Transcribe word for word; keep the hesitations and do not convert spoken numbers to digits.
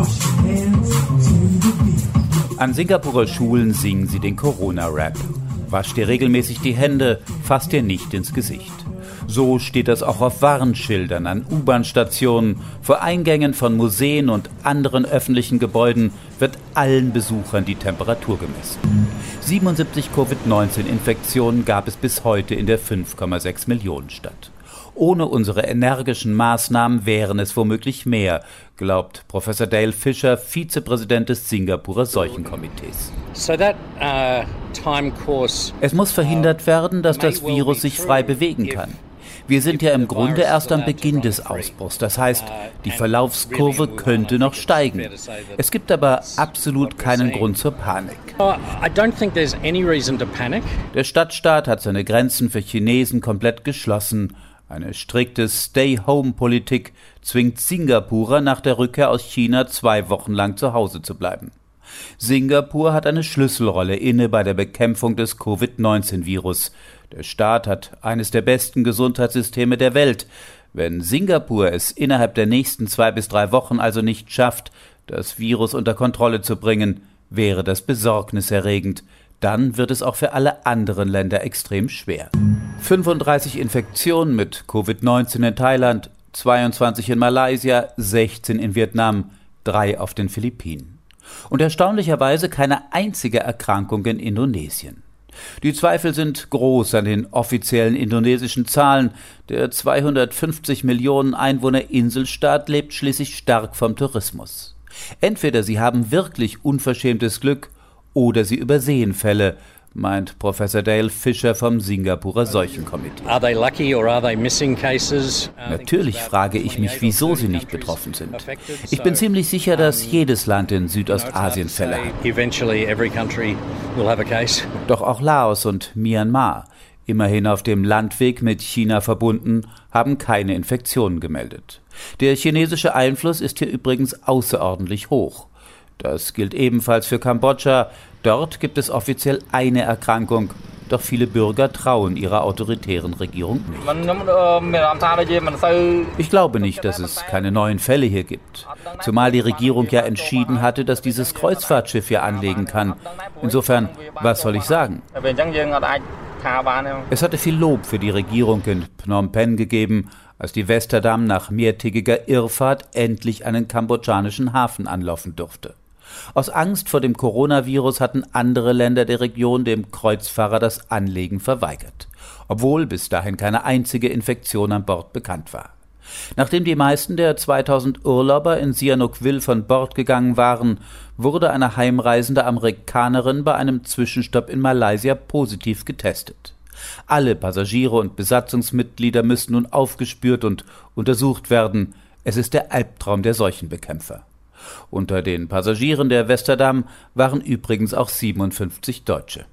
An Singapurer Schulen singen sie den Corona-Rap. Wasch dir regelmäßig die Hände, fass dir nicht ins Gesicht. So steht das auch auf Warnschildern an U-Bahn-Stationen. Vor Eingängen von Museen und anderen öffentlichen Gebäuden wird allen Besuchern die Temperatur gemessen. siebenundsiebzig Covid neunzehn Infektionen gab es bis heute in der fünf Komma sechs Millionen Stadt. Ohne unsere energischen Maßnahmen wären es womöglich mehr, glaubt Professor Dale Fisher, Vizepräsident des Singapurer Seuchenkomitees. So that, uh, time course, es muss verhindert werden, dass das Virus sich frei bewegen kann. Wir sind ja im Grunde erst am Beginn des Ausbruchs. Das heißt, die Verlaufskurve könnte noch steigen. Es gibt aber absolut keinen Grund zur Panik. Der Stadtstaat hat seine Grenzen für Chinesen komplett geschlossen. Eine strikte Stay-Home-Politik zwingt Singapurer nach der Rückkehr aus China zwei Wochen lang zu Hause zu bleiben. Singapur hat eine Schlüsselrolle inne bei der Bekämpfung des Covid neunzehn Virus. Der Staat hat eines der besten Gesundheitssysteme der Welt. Wenn Singapur es innerhalb der nächsten zwei bis drei Wochen also nicht schafft, das Virus unter Kontrolle zu bringen, wäre das besorgniserregend. Dann wird es auch für alle anderen Länder extrem schwer. fünfunddreißig Infektionen mit Covid neunzehn in Thailand, zweiundzwanzig in Malaysia, sechzehn in Vietnam, drei auf den Philippinen. Und erstaunlicherweise keine einzige Erkrankung in Indonesien. Die Zweifel sind groß an den offiziellen indonesischen Zahlen. Der zweihundertfünfzig Millionen Einwohner Inselstaat lebt schließlich stark vom Tourismus. Entweder sie haben wirklich unverschämtes Glück oder sie übersehen Fälle, meint Professor Dale Fisher vom Singapurer Seuchenkomitee. Natürlich frage ich mich, wieso sie nicht betroffen sind. Ich bin ziemlich sicher, dass jedes Land in Südostasien Fälle hat. Doch auch Laos und Myanmar, immerhin auf dem Landweg mit China verbunden, haben keine Infektionen gemeldet. Der chinesische Einfluss ist hier übrigens außerordentlich hoch. Das gilt ebenfalls für Kambodscha. Dort gibt es offiziell eine Erkrankung, doch viele Bürger trauen ihrer autoritären Regierung nicht. Ich glaube nicht, dass es keine neuen Fälle hier gibt, zumal die Regierung ja entschieden hatte, dass dieses Kreuzfahrtschiff hier anlegen kann. Insofern, was soll ich sagen? Es hatte viel Lob für die Regierung in Phnom Penh gegeben, als die Westerdam nach mehrtägiger Irrfahrt endlich einen kambodschanischen Hafen anlaufen durfte. Aus Angst vor dem Coronavirus hatten andere Länder der Region dem Kreuzfahrer das Anlegen verweigert, obwohl bis dahin keine einzige Infektion an Bord bekannt war. Nachdem die meisten der zweitausend Urlauber in Sihanoukville von Bord gegangen waren, wurde eine heimreisende Amerikanerin bei einem Zwischenstopp in Malaysia positiv getestet. Alle Passagiere und Besatzungsmitglieder müssen nun aufgespürt und untersucht werden. Es ist der Albtraum der Seuchenbekämpfer. Unter den Passagieren der Westerdam waren übrigens auch siebenundfünfzig Deutsche.